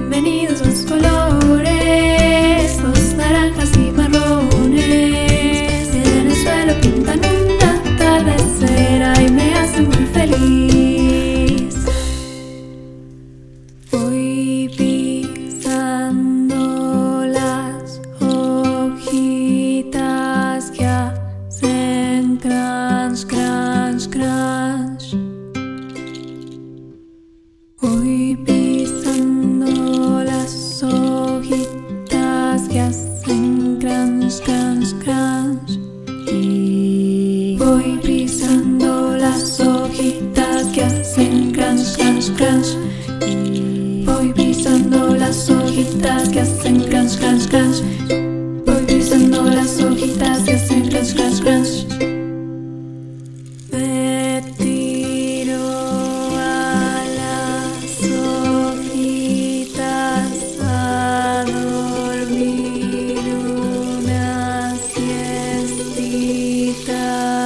Bienvenidos los colores, los naranjas y marrones. En el suelo pintan un atardecer y me hacen muy feliz. Voy pisando las hojitas que hacen crunch, crunch, crunch. Voy pisando las hojitas que hacen crunch, crunch, crunch. Y voy pisando las hojitas que hacen crunch, crunch, crunch. Y voy pisando las hojitas que hacen crunch, crunch, crunch. Voy pisando las hojitas que hacen crunch, crunch, crunch. Me tiro a las hojitas a dormir una siestita.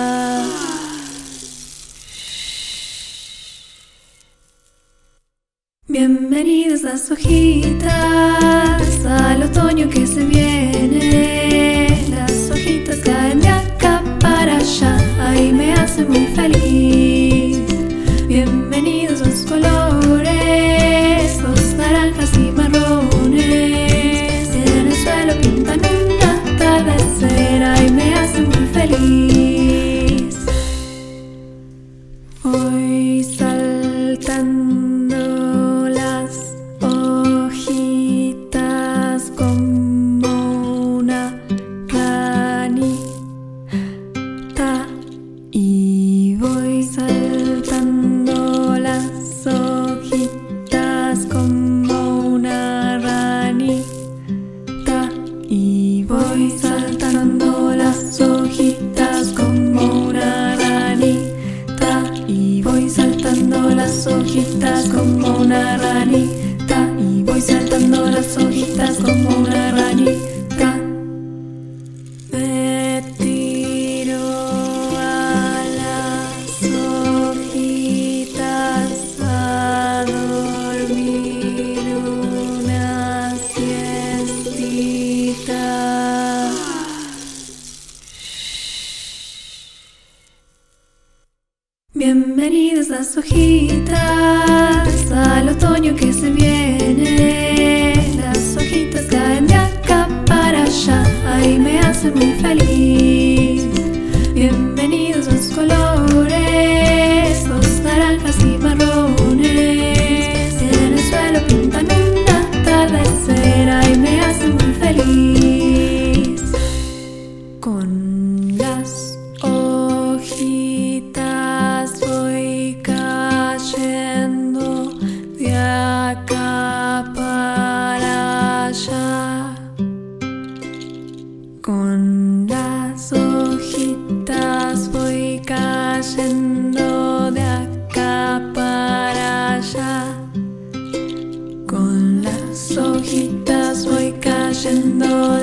Bienvenidas las hojitas al otoño que se viene. Las hojitas caen de acá para allá y me hacen muy feliz. Bienvenidos los colores, los naranjas y marrones. En el suelo pintan un atardecer y me hacen muy feliz. Voy saltando las hojitas como una ranita y voy saltando las hojitas como una ranita y voy saltando las hojitas como una ranita y voy saltando las hojitas como una ranita y voy saltando las hojitas como una ranita. Me tiro a las hojitas a dormir una siestita. Bienvenidas las hojitas al otoño que se viene. Las hojitas caen de acá para allá y me hacen muy feliz. Bienvenidos los colores, los naranjas y marrones. En el suelo pintan un atardecer y me hacen muy feliz. Con las hojitas voy cayendo de acá para allá. Con las hojitas voy cayendo de acá para allá. Con las hojitas voy cayendo